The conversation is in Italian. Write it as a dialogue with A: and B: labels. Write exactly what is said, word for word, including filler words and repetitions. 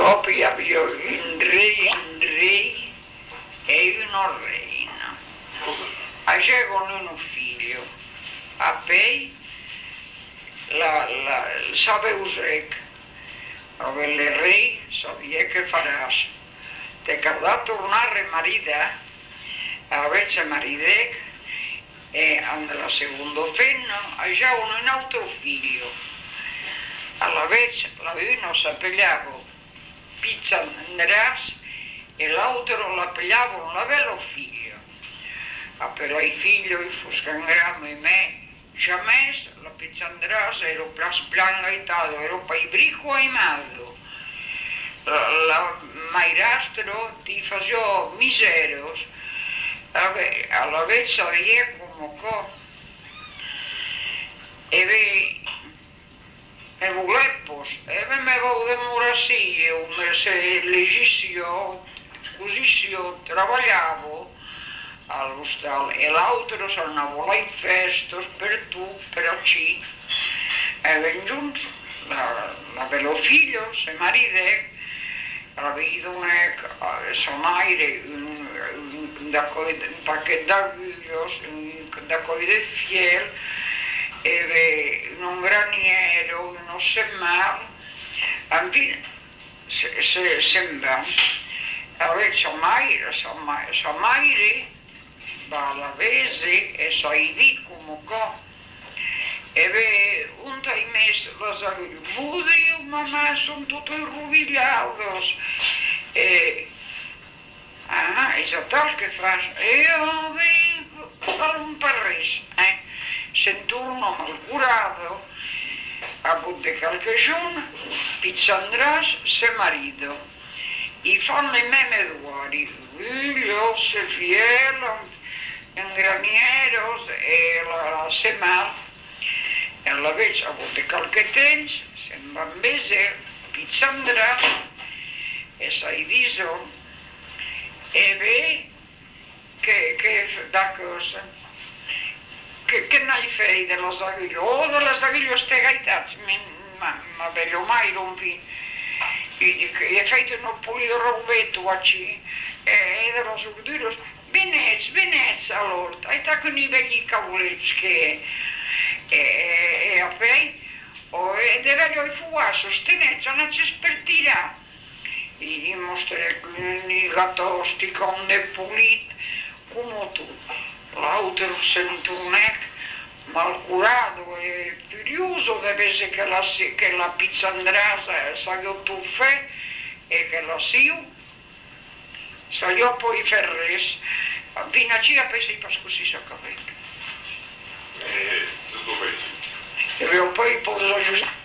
A: dopo io un re, un re e una reina. Avevano un figlio, a poi la, la, sapevo che il re sapeva che fare, te che tornare a marito, avesse marito e alla seconda femmina avevano un altro figlio. Alla vez l'avevano sappiato pizza nera e l'altro la pigliavano la vero figlio. Appena il figlio fu scangrammo in me, jamais la pizza nera ero splangaitato, ero poi brico aimato. La, la mairastro ti faceva miserios, alla vez aveva come co, e e volepos, e me avevo demorato, se legissi così io lavoravo all'ostello e l'altro andavo là in festa per tu, per ci, e vengiunto, avevo figlio, se marito, avevo un sonaire, un pacchetto d'aglio, un pacchetto di fiel, e un graniero, uno semmaro, se, se sembra, aveva mai, sa mai, la vese e sa i come co, e un dai mesi la saluto, vuoi mamma sono tutti rubigliados, e ah, è tal che fa, e io vedo un parris, eh. Senturno malcurato, a butte qualche giorno, pizzandras se marito. I fanno i memeduari, figlio, se fielo, un graniero e la semar, e alla vez a butte qualche tempo, se bambese, pizzandras, e sai viso, e ve che, che da cosa. Che, che non gli fai dello sagrilo? O dello sagrilo ste gaitazzi, ma, ma bello mai rompi. Gli hai fatto un pulito rovetto a ci, e dello sagrilo, benezza, benezza allora, hai fatto i begli cavoletti che e a fai, e deve avere fuoco, sostenenza, non ci spertirà. Gli mostri i gattosti con le pulite, come tu. L'altro senturnek malcurato e furioso deve essere che la, che la pizzandrasa salió tuffè e che la siu salió poi ferres fino a ci a poi si pascosì sa capito e poi poi poi